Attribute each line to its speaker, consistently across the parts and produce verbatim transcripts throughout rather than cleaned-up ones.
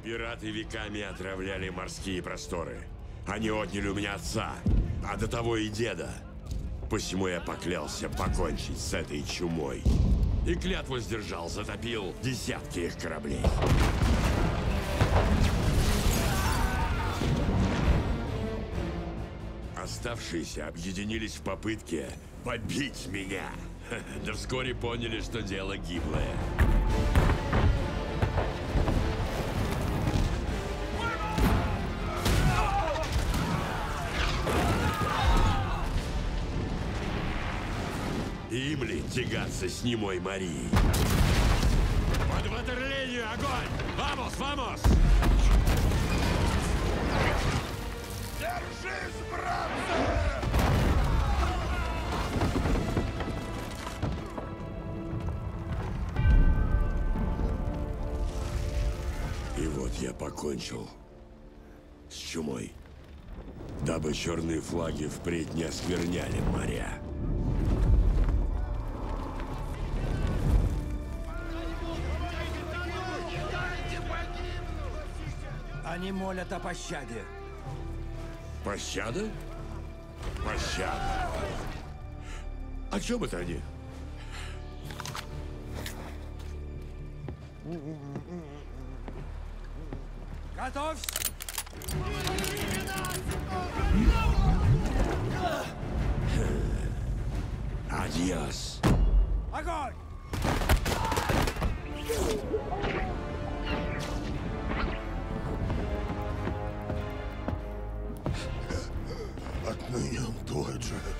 Speaker 1: Пираты веками отравляли морские просторы. Они отняли у меня отца, а до того и деда. Посему я поклялся покончить с этой чумой. И клятву сдержал, затопил десятки их кораблей. Оставшиеся объединились в попытке побить меня. Да вскоре поняли, что дело гиблое. Им ли тягаться с немой Марией? Под ватерлинию огонь! Вамос, вамос!
Speaker 2: Держись, братцы!
Speaker 1: И вот я покончил с чумой, дабы черные флаги впредь не оскверняли моря.
Speaker 3: Они молят о пощаде.
Speaker 1: Пощада? Пощада. О чем это они?
Speaker 3: Готовься!
Speaker 1: Адьос.
Speaker 3: Огонь!
Speaker 2: Отныне он твой, Джек.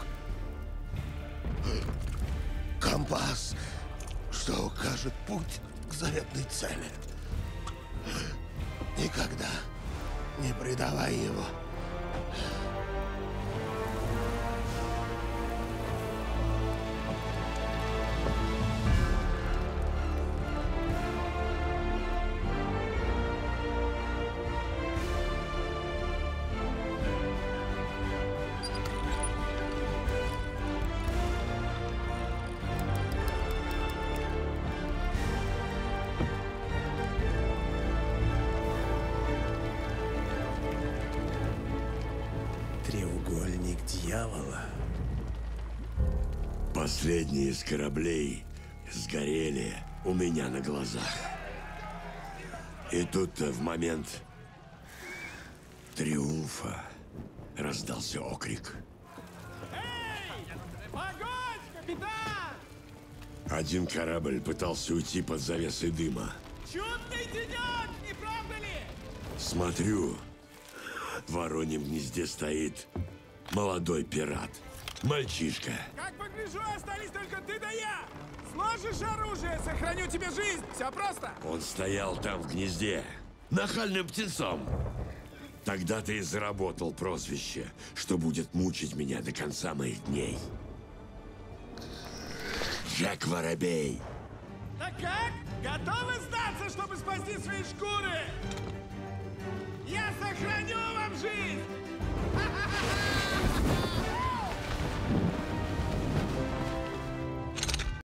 Speaker 2: Компас, что укажет путь к заветной цели. Никогда не предавай его. Треугольник дьявола.
Speaker 1: Последние из кораблей сгорели у меня на глазах. И тут-то в момент триумфа раздался окрик.
Speaker 4: Эй! Огонь, капитан!
Speaker 1: Один корабль пытался уйти под завесой дыма.
Speaker 4: Чудный денек, не правда ли?
Speaker 1: Смотрю, в вороньем гнезде стоит молодой пират. Мальчишка.
Speaker 4: Как погляжу, остались только ты да я. Сложишь оружие, сохраню тебе жизнь. Все просто.
Speaker 1: Он стоял там в гнезде, нахальным птенцом. Тогда ты и заработал прозвище, что будет мучить меня до конца моих дней. Джек Воробей.
Speaker 4: Так как? Готовы сдаться, чтобы спасти свои шкуры? Я сохраню вам жизнь!